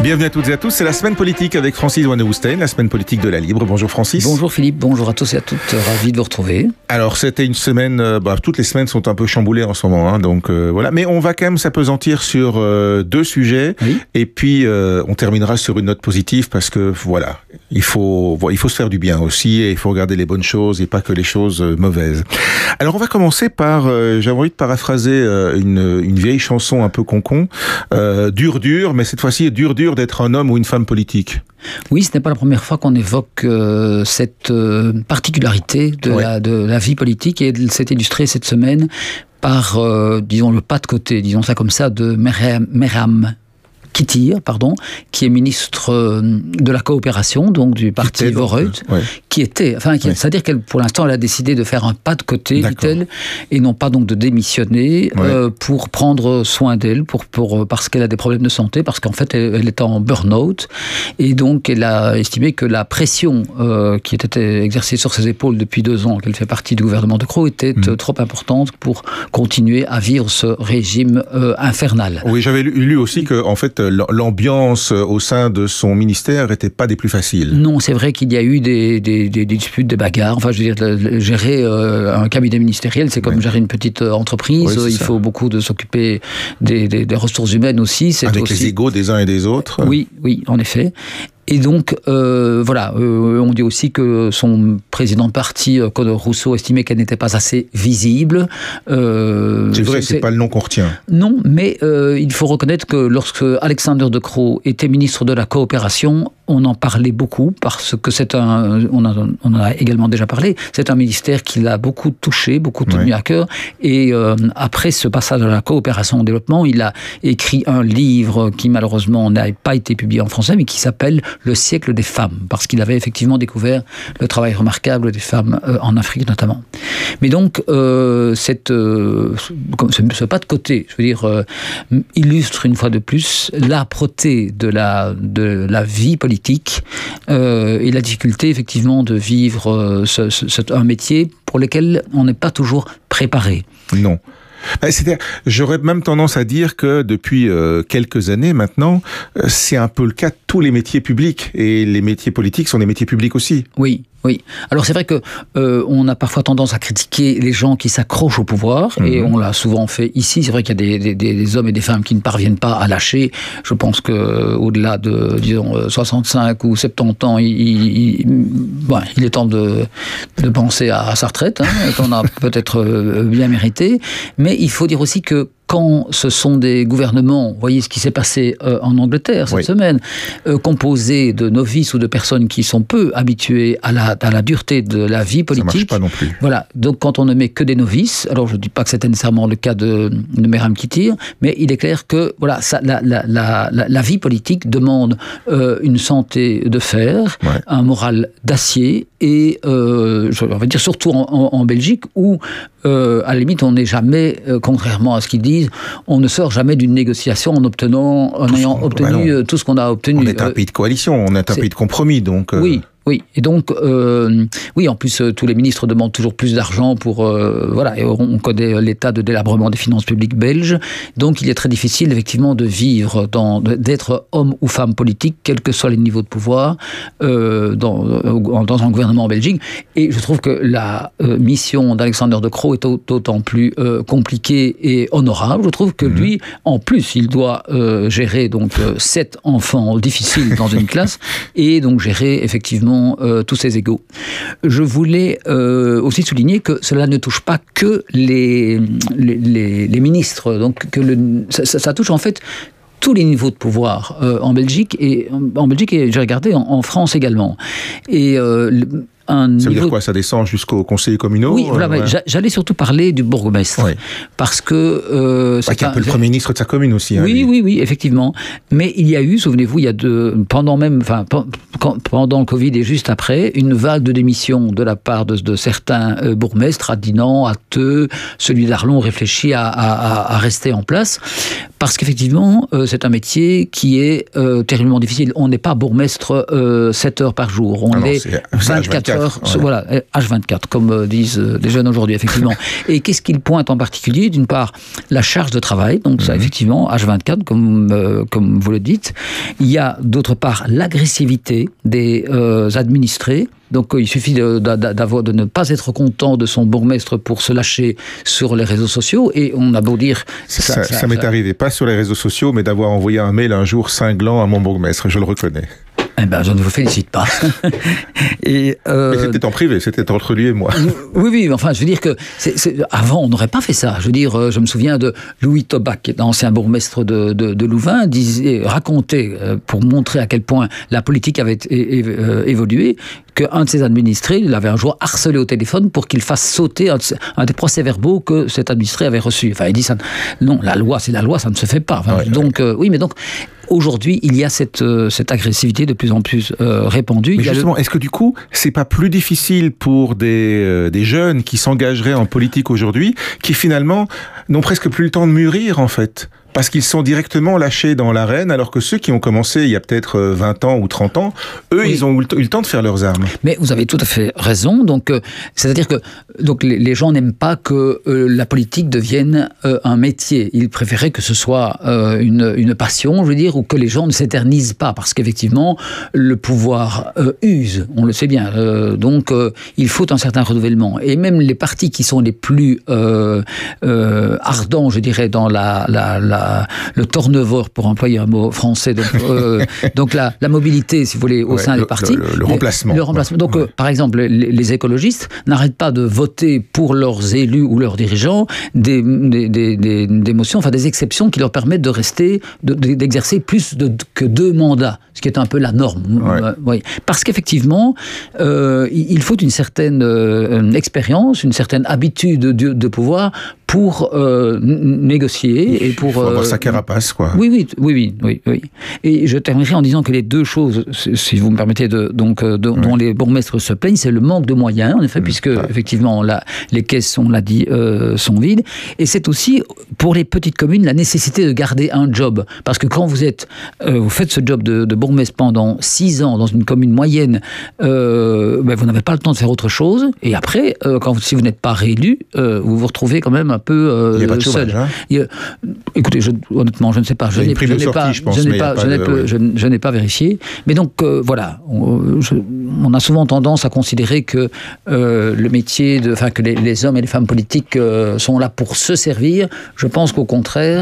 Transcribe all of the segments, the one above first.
Bienvenue à toutes et à tous, c'est la semaine politique avec Francis Wanne-Houstein, la semaine politique de la Libre. Bonjour Francis. Bonjour Philippe, bonjour à tous et à toutes, ravi de vous retrouver. Alors c'était une semaine, toutes les semaines sont un peu chamboulées en ce moment, donc voilà. Mais on va quand même s'appesantir sur deux sujets, oui. Et puis on terminera sur une note positive parce que voilà, il faut se faire du bien aussi et il faut regarder les bonnes choses et pas que les choses mauvaises. Alors on va commencer par, j'avais envie de paraphraser une vieille chanson un peu concon, dur, mais cette fois-ci dur d'être un homme ou une femme politique. Oui, ce n'est pas la première fois qu'on évoque cette particularité de la vie politique, et c'est illustré cette semaine par, disons, le pas de côté, disons ça comme ça, de Meriam Kittir, qui est ministre de la coopération, donc du parti Vorreut, c'est-à-dire qu'elle, pour l'instant, elle a décidé de faire un pas de côté, dit-elle, et non pas donc de démissionner pour prendre soin d'elle, parce qu'elle a des problèmes de santé, parce qu'en fait, elle est en burn-out, et donc elle a estimé que la pression qui était exercée sur ses épaules depuis 2 ans, qu'elle fait partie du gouvernement de Croo, était trop importante pour continuer à vivre ce régime infernal. Oui, j'avais lu aussi que, en fait, l'ambiance au sein de son ministère n'était pas des plus faciles. Non, c'est vrai qu'il y a eu des disputes, des bagarres. Enfin, je veux dire, gérer un cabinet ministériel, c'est comme gérer une petite entreprise. Il faut beaucoup de s'occuper des ressources humaines aussi. Avec les égos des uns et des autres. Oui, en effet. Et donc, on dit aussi que son président de parti, Conor Rousseau, estimait qu'elle n'était pas assez visible. C'est vrai, c'est pas le nom qu'on retient. Non, mais il faut reconnaître que lorsque Alexander De Croo était ministre de la coopération, on en parlait beaucoup, parce que on en a également déjà parlé, c'est un ministère qui l'a beaucoup touché, beaucoup tenu à cœur, et après ce passage à la coopération au développement, il a écrit un livre qui malheureusement n'a pas été publié en français, mais qui s'appelle Le siècle des femmes, parce qu'il avait effectivement découvert le travail remarquable des femmes en Afrique notamment. Mais donc, ce pas de côté, je veux dire, illustre une fois de plus l'âpreté de la vie politique et la difficulté effectivement de vivre un métier pour lequel on n'est pas toujours préparé. Non. J'aurais même tendance à dire que depuis quelques années maintenant, c'est un peu le cas de tous les métiers publics, et les métiers politiques sont des métiers publics aussi. Oui. Alors c'est vrai que on a parfois tendance à critiquer les gens qui s'accrochent au pouvoir, et on l'a souvent fait ici. C'est vrai qu'il y a des hommes et des femmes qui ne parviennent pas à lâcher. Je pense que au-delà de, disons, 65 ou 70 ans, il est temps de penser à sa retraite, qu'on a peut-être bien mérité. Mais il faut dire aussi que quand ce sont des gouvernements, vous voyez ce qui s'est passé en Angleterre cette semaine, composés de novices ou de personnes qui sont peu habituées à la dureté de la vie politique. Ça marche pas non plus. Voilà, donc quand on ne met que des novices, alors je ne dis pas que c'était nécessairement le cas de Meriam Kittir, mais il est clair que voilà, la vie politique demande une santé de fer, un moral d'acier, et on va dire surtout en Belgique, où à la limite on n'est jamais, contrairement à ce qu'ils disent, on ne sort jamais d'une négociation en ayant obtenu tout ce qu'on a obtenu. On est un pays de coalition, on est un pays de compromis, donc... Oui, et donc, en plus, tous les ministres demandent toujours plus d'argent pour... et on connaît l'état de délabrement des finances publiques belges, donc il est très difficile, effectivement, de vivre, d'être homme ou femme politique, quels que soient les niveaux de pouvoir, dans un gouvernement en Belgique. Et je trouve que la mission d'Alexander De Croo est d'autant plus compliquée et honorable. Je trouve que lui, en plus, il doit gérer donc 7 enfants difficiles dans une classe, et donc gérer, effectivement, tous ces égaux. Je voulais aussi souligner que cela ne touche pas que les ministres, donc ça touche en fait tous les niveaux de pouvoir en Belgique, et j'ai regardé en France également. Et ça veut dire quoi? Ça descend jusqu'aux conseillers communaux? Oui, j'allais surtout parler du bourgmestre. Parce que... qui est un peu le premier ministre de sa commune aussi. Oui, effectivement. Mais il y a eu, souvenez-vous, pendant le Covid et juste après, une vague de démissions de la part de certains bourgmestres à Dinan, à Theux, celui d'Arlon réfléchit à rester en place, Parce qu'effectivement, c'est un métier qui est terriblement difficile. On n'est pas bourgmestre 7 heures par jour. On est 24 heures, ouais. Voilà, H24, comme disent les jeunes aujourd'hui, effectivement. Et qu'est-ce qu'il pointe en particulier? D'une part, la charge de travail, donc ça, effectivement, H24, comme vous le dites. Il y a, d'autre part, l'agressivité des administrés. Donc il suffit de ne pas être content de son bourgmestre pour se lâcher sur les réseaux sociaux, et on a beau dire... Ça m'est arrivé, pas sur les réseaux sociaux, mais d'avoir envoyé un mail un jour cinglant à mon bourgmestre, je le reconnais. Eh ben, je ne vous félicite pas. Mais c'était en privé, c'était entre lui et moi. Oui, enfin, je veux dire que avant, on n'aurait pas fait ça. Je veux dire, je me souviens de Louis Tobac, ancien bourgmestre de Louvain, racontait, pour montrer à quel point la politique avait évolué, qu'un de ses administrés l'avait un jour harcelé au téléphone pour qu'il fasse sauter un des procès-verbaux que cet administré avait reçu. Enfin, il dit ça. Non, la loi, c'est la loi, ça ne se fait pas. Enfin, oui, mais donc. Aujourd'hui, il y a cette agressivité de plus en plus répandue. Mais justement, est-ce que du coup, c'est pas plus difficile pour des jeunes qui s'engageraient en politique aujourd'hui, qui finalement n'ont presque plus le temps de mûrir, en fait ? Parce qu'ils sont directement lâchés dans l'arène, alors que ceux qui ont commencé il y a peut-être 20 ans ou 30 ans, eux, oui, ils ont eu le temps de faire leurs armes. Mais vous avez tout à fait raison. Donc, c'est-à-dire que les gens n'aiment pas que la politique devienne un métier. Ils préféraient que ce soit une passion, je veux dire, ou que les gens ne s'éternisent pas. Parce qu'effectivement, le pouvoir use, on le sait bien. Donc, il faut un certain renouvellement. Et même les partis qui sont les plus ardents, je dirais, dans le turnover, pour employer un mot français, donc la mobilité, si vous voulez, au sein des partis. Le remplacement. Le remplacement. Donc, par exemple, les écologistes n'arrêtent pas de voter pour leurs élus ou leurs dirigeants des motions, enfin des exceptions qui leur permettent de rester, d'exercer plus que 2 mandats, ce qui est un peu la norme. Oui. Parce qu'effectivement, il faut une certaine expérience, une certaine habitude de pouvoir pour négocier et pour avoir sa carapace, quoi. Oui. Et je terminerai en disant que les 2 choses, si vous me permettez, dont les bourgmestres se plaignent, c'est le manque de moyens, en effet, puisque effectivement les caisses, on l'a dit, sont vides. Et c'est aussi pour les petites communes la nécessité de garder un job, parce que quand vous faites ce job de bourgmestre pendant 6 ans dans une commune moyenne, vous n'avez pas le temps de faire autre chose. Et après, si vous n'êtes pas réélu, vous vous retrouvez quand même un peu il n'y a pas de chômage, seul. Écoutez, honnêtement, je ne sais pas. Je n'ai pas vérifié. Mais donc, voilà. On a souvent tendance à considérer que le métier, que les hommes et les femmes politiques sont là pour se servir. Je pense qu'au contraire,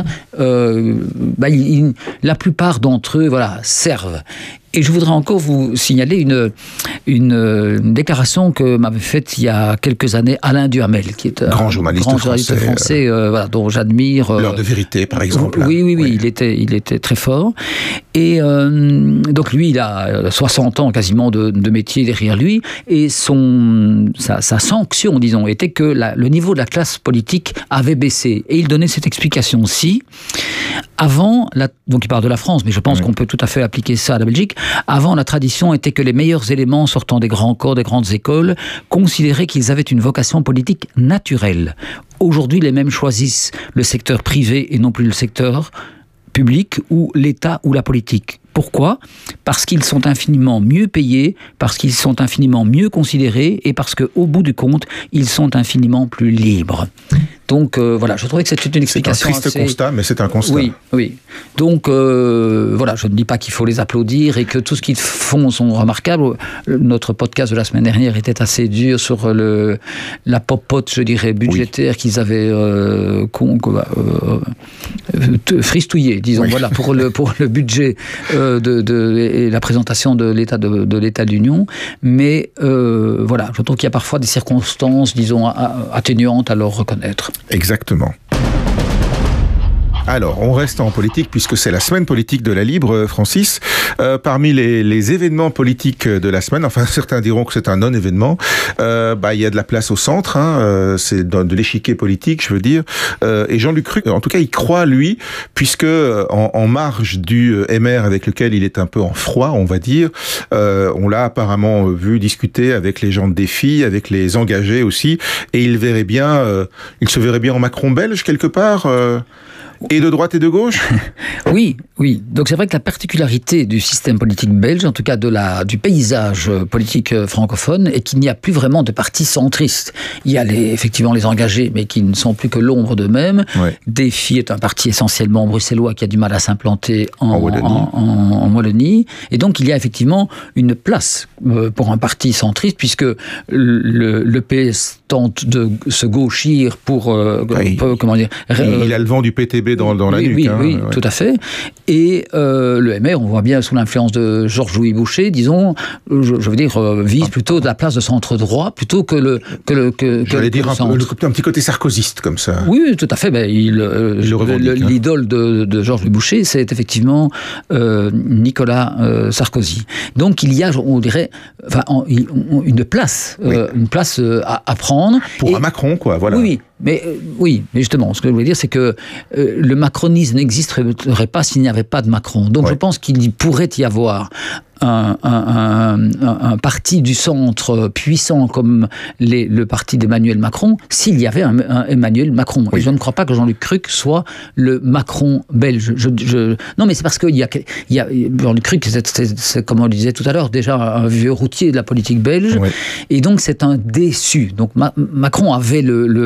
la plupart d'entre eux, servent. Et je voudrais encore vous signaler une déclaration que m'avait faite il y a quelques années Alain Duhamel, qui est un grand journaliste français dont j'admire. L'heure de vérité, par exemple. Oui. Il était très fort. Et donc lui, il a 60 ans quasiment de métier derrière lui, et sa sanction, disons, était que le niveau de la classe politique avait baissé. Et il donnait cette explication-ci. Avant, donc il parle de la France, mais je pense qu'on peut tout à fait appliquer ça à la Belgique. Avant, la tradition était que les meilleurs éléments sortant des grands corps, des grandes écoles, considéraient qu'ils avaient une vocation politique naturelle. Aujourd'hui, les mêmes choisissent le secteur privé et non plus le secteur public ou l'État ou la politique. Pourquoi ? Parce qu'ils sont infiniment mieux payés, parce qu'ils sont infiniment mieux considérés et parce qu'au bout du compte, ils sont infiniment plus libres. Donc je trouvais que c'était une explication. C'est un triste constat, mais c'est un constat. Oui. Donc je ne dis pas qu'il faut les applaudir et que tout ce qu'ils font sont remarquables. Notre podcast de la semaine dernière était assez dur sur la popote, je dirais, budgétaire qu'ils avaient fristouillé, disons, pour le budget et la présentation de l'état de l'état de l'Union. Mais je trouve qu'il y a parfois des circonstances, disons, atténuantes à leur reconnaître. Exactement. Alors, on reste en politique puisque c'est la semaine politique de la Libre, Francis. Parmi les événements politiques de la semaine, enfin certains diront que c'est un non-événement, il y a de la place au centre, c'est de l'échiquier politique, je veux dire. Et Jean-Luc Ruck, en tout cas, il croit, lui, puisque en marge du MR avec lequel il est un peu en froid, on va dire, on l'a apparemment vu discuter avec les gens de Défi, avec les engagés aussi, et il se verrait bien en Macron belge quelque part. Et de droite et de gauche? Oui. Donc c'est vrai que la particularité du système politique belge, en tout cas du paysage politique francophone, est qu'il n'y a plus vraiment de partis centristes. Il y a effectivement les engagés, mais qui ne sont plus que l'ombre d'eux-mêmes. Ouais. Défi est un parti essentiellement bruxellois qui a du mal à s'implanter en Wallonie. Et donc il y a effectivement une place pour un parti centriste, puisque le PS tente de se gauchir pour comment dire. Il a le vent du PTB dans la nuque. Oui, tout à fait. Et le MR, on voit bien sous l'influence de Georges-Louis Boucher, disons, je veux dire, vise plutôt de la place de centre-droit plutôt que le j'allais dire un petit côté sarkozyste comme ça. Oui, tout à fait. L'idole de Georges-Louis Boucher, c'est effectivement Nicolas Sarkozy. Donc il y a, on dirait, une place à prendre. Pour un Macron, quoi. Voilà. Oui. Mais justement, ce que je voulais dire, c'est que le macronisme n'existerait pas s'il n'y avait pas de Macron. Donc je pense qu'il pourrait y avoir un parti du centre puissant comme le parti d'Emmanuel Macron s'il y avait un Emmanuel Macron. Oui. Et je ne crois pas que Jean-Luc Cruc soit le Macron belge. Non, mais c'est parce qu'il y a Jean-Luc Cruc, c'est comme on le disait tout à l'heure, déjà un vieux routier de la politique belge. Oui. Et donc c'est un déçu. Donc Macron avait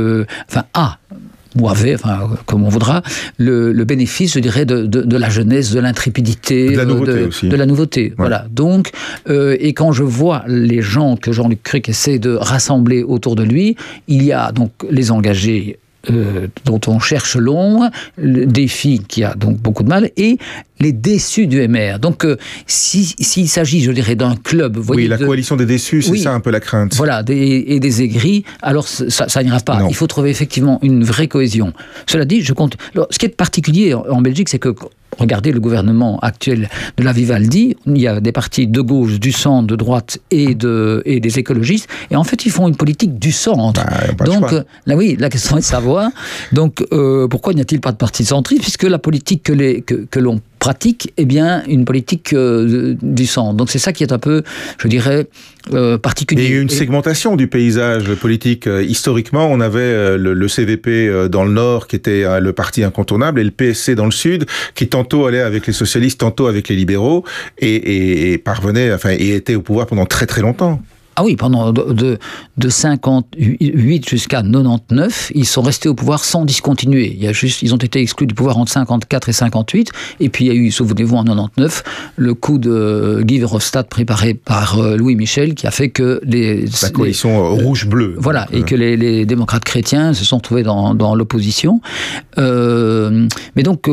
comme on voudra, le bénéfice, je dirais, de la jeunesse, de l'intrépidité, de la nouveauté. Ouais. Voilà. Donc, et quand je vois les gens que Jean-Luc Cruc essaie de rassembler autour de lui, il y a donc les engagés dont on cherche l'ombre, le défi qui a donc beaucoup de mal, et les déçus du MR. Donc, s'il s'agit, je dirais, d'un club... la coalition des déçus, c'est ça un peu la crainte. Voilà, et des aigris, alors ça n'ira pas. Non. Il faut trouver effectivement une vraie cohésion. Cela dit, alors, ce qui est particulier en Belgique, c'est que regardez le gouvernement actuel de la Vivaldi, il y a des partis de gauche, du centre, de droite et des écologistes, et en fait ils font une politique du centre. Donc la question est de savoir, donc pourquoi n'y a-t-il pas de parti centriste, puisque la politique que l'on pratique, une politique du centre. Donc c'est ça qui est un peu, je dirais, particulier. Il y a eu une segmentation du paysage politique. Historiquement, on avait le CVP dans le nord, qui était le parti incontournable, et le PSC dans le sud, qui tantôt allait avec les socialistes, tantôt avec les libéraux, et parvenait, et était au pouvoir pendant très très longtemps. Ah oui, pendant de 58 jusqu'à 99, ils sont restés au pouvoir sans discontinuer. Ils ont été exclus du pouvoir entre 54 et 58, et puis il y a eu, souvenez-vous, en 99, le coup de Guy Verhofstadt préparé par Louis Michel, qui a fait que la coalition rouge-bleu. Voilà, et que les démocrates chrétiens se sont trouvés dans l'opposition. Mais donc,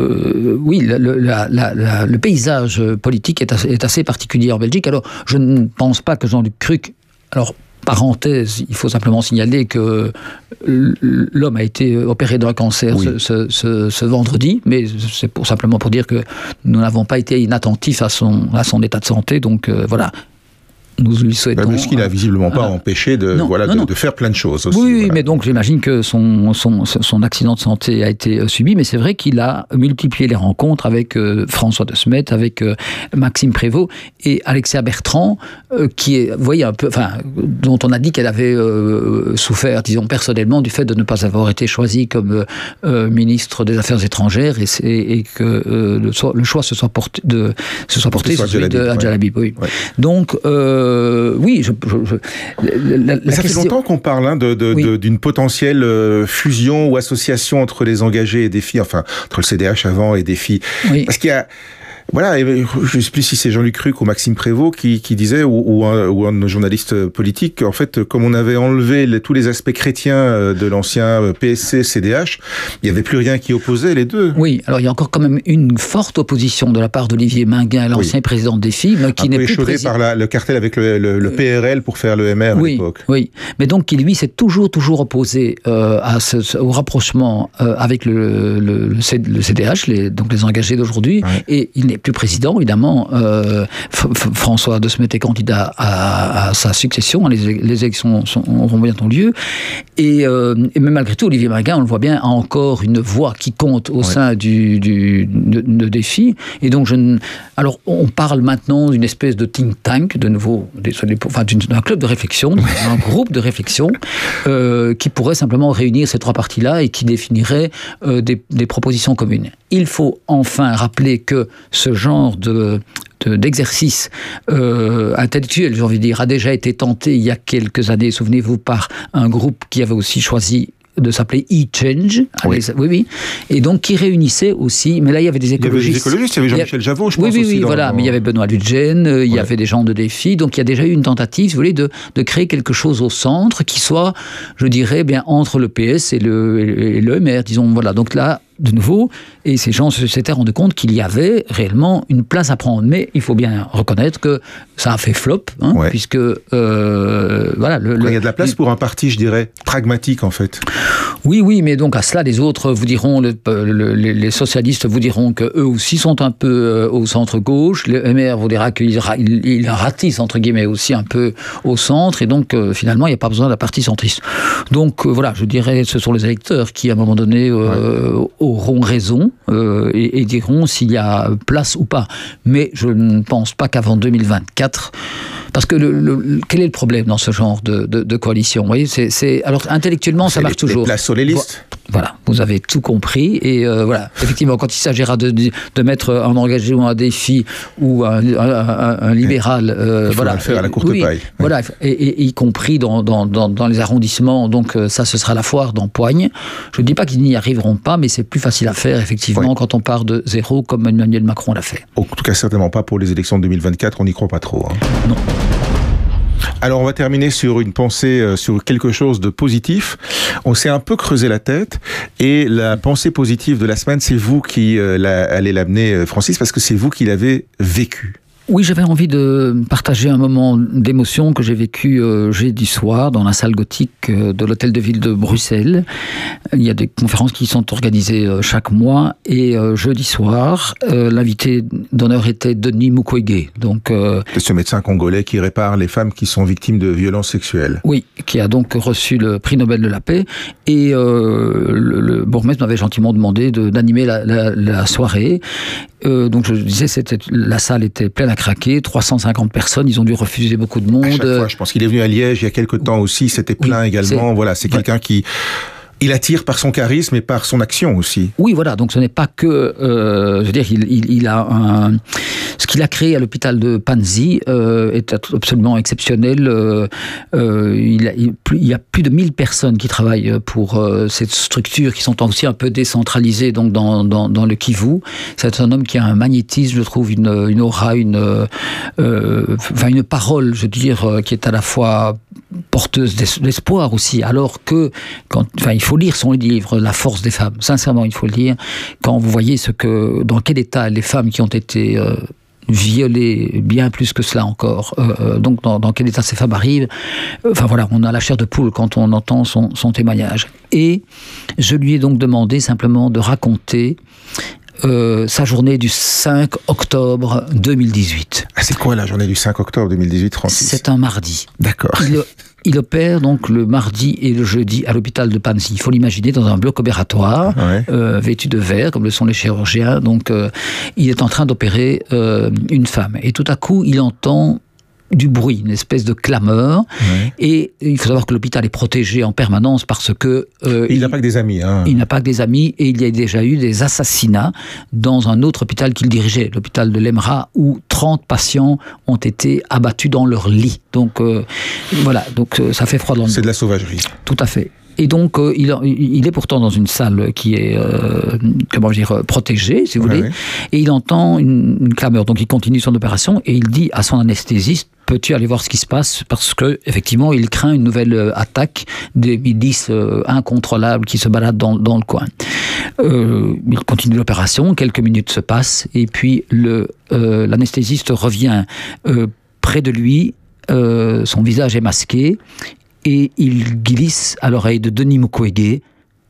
le paysage politique est assez particulier en Belgique. Alors, je ne pense pas que Jean-Luc Cruc... Alors, parenthèse, il faut simplement signaler que l'homme a été opéré d'un cancer ce vendredi, mais c'est simplement pour dire que nous n'avons pas été inattentifs à son état de santé, donc voilà. Nous lui souhaitons... Parce qu'il n'a visiblement pas empêché de faire plein de choses aussi. Oui, voilà. Mais donc j'imagine que son accident de santé a été subi, mais c'est vrai qu'il a multiplié les rencontres avec François de Smet, avec Maxime Prévost et Alexia Bertrand, qui est, vous voyez, un peu, dont on a dit qu'elle avait souffert, disons, personnellement, du fait de ne pas avoir été choisie comme ministre des Affaires étrangères, et que le choix se soit porté sur celui de Hadj Al-Habib. Oui. Ouais. Donc... mais ça fait longtemps qu'on parle d'une potentielle fusion ou association entre les engagés et Défi, entre le CDH avant et Défi. Oui. Parce qu'il y a... Voilà, je ne sais plus si c'est Jean-Luc Cruc ou Maxime Prévost qui disait, ou un de nos journalistes politiques, en fait, comme on avait enlevé tous les aspects chrétiens de l'ancien PSC, CDH, il n'y avait plus rien qui opposait les deux. Oui, alors il y a encore quand même une forte opposition de la part d'Olivier Minguin, l'ancien président de Défi, mais qui n'est plus président. Par le cartel avec le PRL pour faire le MR à l'époque. Oui, mais donc qui lui s'est toujours opposé au rapprochement avec le CDH, donc les engagés d'aujourd'hui, et il n'est n'est plus président, évidemment. François de Smet est candidat à sa succession. Les élections auront bientôt lieu. Et même malgré tout, Olivier Maguin, on le voit bien, a encore une voix qui compte au sein de Défi. Et donc, alors, on parle maintenant d'une espèce de think tank, de nouveau, d'un club de réflexion, d'un groupe de réflexion, qui pourrait simplement réunir ces trois parties-là et qui définirait des propositions communes. Il faut enfin rappeler que ce genre d'exercice intellectuel, j'ai envie de dire, a déjà été tenté il y a quelques années, souvenez-vous, par un groupe qui avait aussi choisi de s'appeler E-Change. Oui. Et donc, qui réunissait aussi, mais là, il y avait des écologistes. Il y avait Jean-Michel Javot, je pense. Oui, voilà, mais il y avait Benoît Ludgen, il y avait des gens de Défi, donc il y a déjà eu une tentative, si vous voulez, de créer quelque chose au centre qui soit, je dirais, bien entre le PS et le MR, disons, voilà. Donc là, de nouveau, et ces gens s'étaient rendus compte qu'il y avait réellement une place à prendre. Mais il faut bien reconnaître que ça a fait flop, puisque voilà. Il y a de la place pour un parti, je dirais, pragmatique en fait. Oui, mais donc à cela, les autres vous diront, les socialistes vous diront qu'eux aussi sont un peu au centre-gauche. Le MR vous dira qu'il ratisse, entre guillemets, aussi un peu au centre. Et donc, finalement, il n'y a pas besoin d'un parti centriste. Donc, voilà, je dirais, ce sont les électeurs qui, à un moment donné, auront raison et diront s'il y a place ou pas. Mais je ne pense pas qu'avant 2024... Parce que quel est le problème dans ce genre de coalition ? Vous voyez, alors intellectuellement, ça marche toujours. Les places sur les listes. Voilà, vous avez tout compris. Et voilà, effectivement, quand il s'agira de mettre un engagé ou un Défi ou un libéral, il faudra le faire à la courte paille. Voilà, et y compris dans les arrondissements. Donc ça, ce sera la foire d'empoigne. Je ne dis pas qu'ils n'y arriveront pas, mais c'est plus facile à faire, effectivement, quand on part de zéro, comme Emmanuel Macron l'a fait. En tout cas, certainement pas pour les élections de 2024. On n'y croit pas trop. Non. Alors on va terminer sur une pensée, sur quelque chose de positif. On s'est un peu creusé la tête et la pensée positive de la semaine, c'est vous qui allez l'amener, Francis, parce que c'est vous qui l'avez vécu. Oui, j'avais envie de partager un moment d'émotion que j'ai vécu jeudi soir dans la salle gothique de l'hôtel de ville de Bruxelles. Il y a des conférences qui sont organisées chaque mois et jeudi soir, l'invité d'honneur était Denis Mukwege. Donc, c'est ce médecin congolais qui répare les femmes qui sont victimes de violences sexuelles. Oui, qui a donc reçu le prix Nobel de la paix et le bourgmestre m'avait gentiment demandé d'animer la soirée. Donc je disais, la salle était pleine à craquer, 350 personnes, ils ont dû refuser beaucoup de monde. À chaque fois, je pense qu'il est venu à Liège il y a quelques temps aussi, c'était plein également. Voilà, c'est quelqu'un qui... Il attire par son charisme et par son action aussi. Oui, voilà. Donc, ce n'est pas que... je veux dire, il a ce qu'il a créé à l'hôpital de Panzi est absolument exceptionnel. Il y a plus de 1000 personnes qui travaillent pour cette structure, qui sont aussi un peu décentralisées donc dans le Kivu. C'est un homme qui a un magnétisme, je trouve, une aura, une parole, je veux dire, qui est à la fois porteuse d'espoir aussi, alors que il faut lire son livre La force des femmes, sincèrement il faut le lire, quand vous voyez dans quel état les femmes qui ont été violées, bien plus que cela encore, donc dans quel état ces femmes arrivent, on a la chair de poule quand on entend son témoignage. Et je lui ai donc demandé simplement de raconter sa journée du 5 octobre 2018. Ah, c'est quoi la journée du 5 octobre 2018, Francis ? C'est un mardi. D'accord. Il opère donc le mardi et le jeudi à l'hôpital de Panzi. Il faut l'imaginer dans un bloc opératoire, vêtu de vert, comme le sont les chirurgiens. Donc, il est en train d'opérer une femme. Et tout à coup, il entend du bruit, une espèce de clameur. Et il faut savoir que l'hôpital est protégé en permanence parce que... il n'a pas que des amis. Il n'a pas que des amis et il y a déjà eu des assassinats dans un autre hôpital qu'il dirigeait, l'hôpital de l'Emra, où 30 patients ont été abattus dans leur lit. Donc voilà, ça fait froid dans le dos. C'est de la sauvagerie. Tout à fait. Et donc, il est pourtant dans une salle qui est, protégée, si vous voulez, et il entend une clameur. Donc, il continue son opération et il dit à son anesthésiste, peux-tu aller voir ce qui se passe ? Parce que, effectivement, il craint une nouvelle attaque des milices incontrôlables qui se baladent dans le coin. Il continue l'opération, quelques minutes se passent, et puis l'anesthésiste revient près de lui, son visage est masqué, et il glisse à l'oreille de Denis Mukwege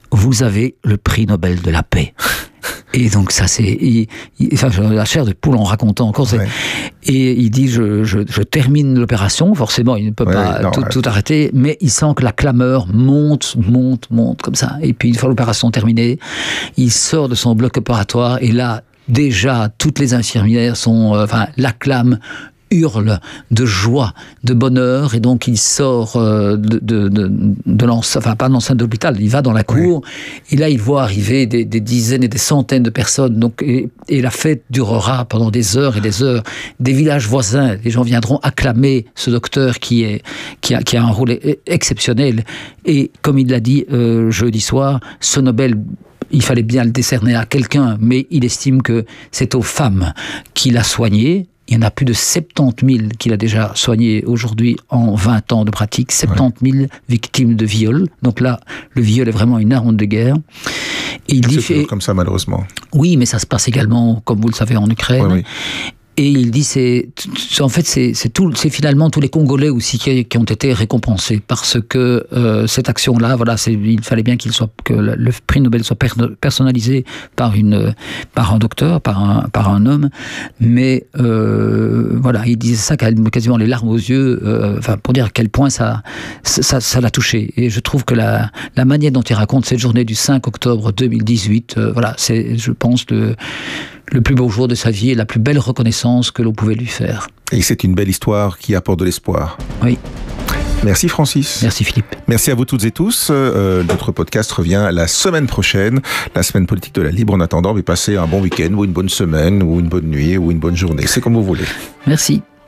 vous avez le prix Nobel de la paix. Et donc ça c'est, enfin la chair de poule en racontant encore. Ouais. Et il dit je termine l'opération. Forcément il ne peut pas tout arrêter, mais il sent que la clameur monte comme ça. Et puis une fois l'opération terminée, il sort de son bloc opératoire et là déjà toutes les infirmières l'acclament, hurle de joie, de bonheur, et donc il sort de l'enceinte, enfin pas de l'enceinte de l'hôpital, il va dans la cour, et là il voit arriver des dizaines et des centaines de personnes, donc, et la fête durera pendant des heures et des heures. Des villages voisins, les gens viendront acclamer ce docteur qui a un rôle exceptionnel, et comme il l'a dit jeudi soir, ce Nobel, il fallait bien le décerner à quelqu'un, mais il estime que c'est aux femmes qu'il a soigné. Il y en a plus de 70 000 qu'il a déjà soignés aujourd'hui en 20 ans de pratique. 70 000 victimes de viol. Donc là, le viol est vraiment une arme de guerre. Et il dit, c'est comme ça, malheureusement. Oui, mais ça se passe également, comme vous le savez, en Ukraine. Oui. Et il dit, c'est finalement tous les Congolais aussi qui ont été récompensés parce que cette action-là, voilà, il fallait bien que le prix Nobel soit personnalisé par un docteur, par un homme. Mais voilà, il disait ça quasiment les larmes aux yeux, pour dire à quel point ça l'a touché. Et je trouve que la manière dont il raconte cette journée du 5 octobre 2018, voilà, c'est, je pense, le plus beau jour de sa vie et la plus belle reconnaissance que l'on pouvait lui faire. Et c'est une belle histoire qui apporte de l'espoir. Oui. Merci Francis. Merci Philippe. Merci à vous toutes et tous. Notre podcast revient la semaine prochaine, la semaine politique de la Libre. En attendant, passez un bon week-end ou une bonne semaine ou une bonne nuit ou une bonne journée. C'est comme vous voulez. Merci.